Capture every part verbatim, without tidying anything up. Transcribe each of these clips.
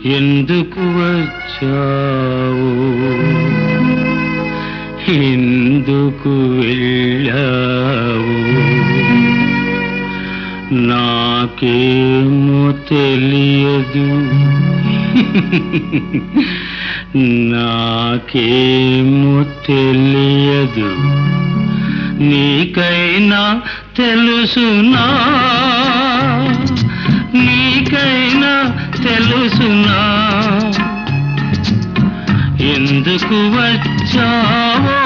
ఎందుకు వచ్చావు, ఎందుకు వెళ్ళావు, నాకేమో తెలియదు, నాకేమో తెలియదు. నీకైనా తెలుసునా, నీకైనా తెలుసునా, ఎందుకు వచ్చావో,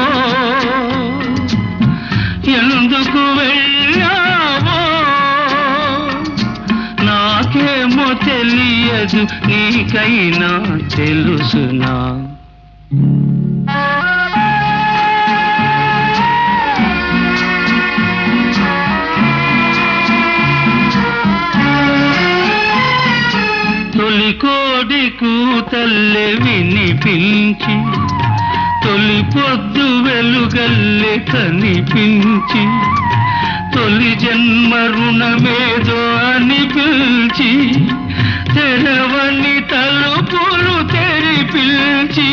ఎందుకు వెళ్ళావో, నాకేమో తెలియదు, నీకైనా తెలుసునా. తొలి కోడి కూతల్లె వినిపించి, తొలి పొద్దు వెలుగల్లె కనిపించి, తొలి జన్మ రుణమేదో అని పిలిచి, తెరవని తలుపులు తెరిపిల్చి,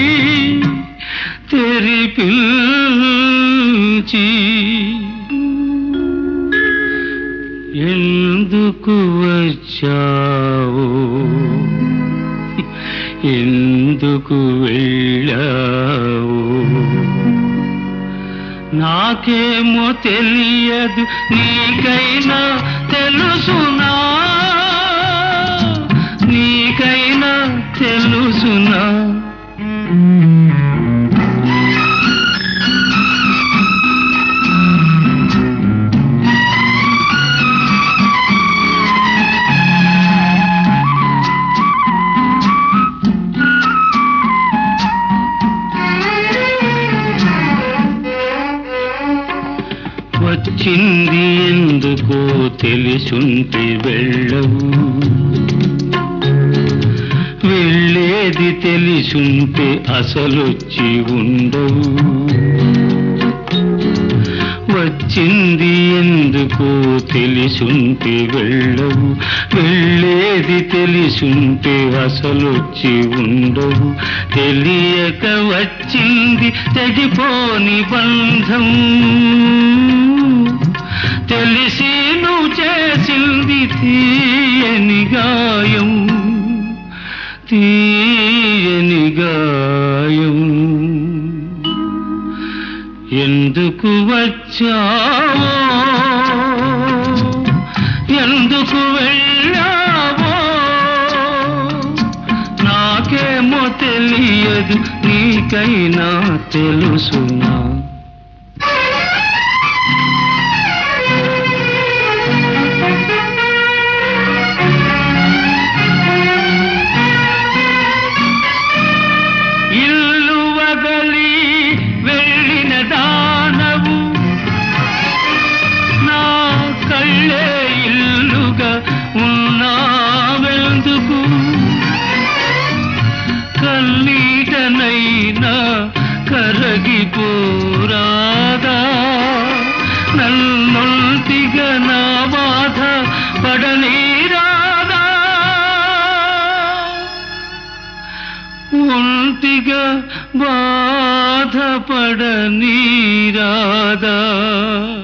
తెరిపిల్చి, ఎందుకు వచ్చావు, ఎందుకు వెళ్ళావు, నాకేమో తెలియదు, నీకైనా తెలుసునా, నీకైనా తెలుసునా. వచ్చింది ఎందుకో తెలిసుంటే వెళ్ళవు, వెళ్ళేది తెలిసుంటే అసలొచ్చి ఉండవు. వచ్చింది ఎందుకో తెలిసుంటే వెళ్ళవు, వెళ్ళేది తెలిసుంటే అసలొచ్చి ఉండవు. తెలియక వచ్చింది తెగిపోని బంధం, తెలిసి నువ్వు చేసింది తీయని గాయం, తీయని గాయం. ఎందుకు వచ్చావో, ఎందుకు వెళ్ళావో, నాకేమో తెలియదు, నీకైనా తెలుసునా. కన్నీటనైనా కరగిపోరాదా, నన్నొంటిగా నా బాధ పడనీరాదా, ఒంటిగా బాధ పడనీరాదా.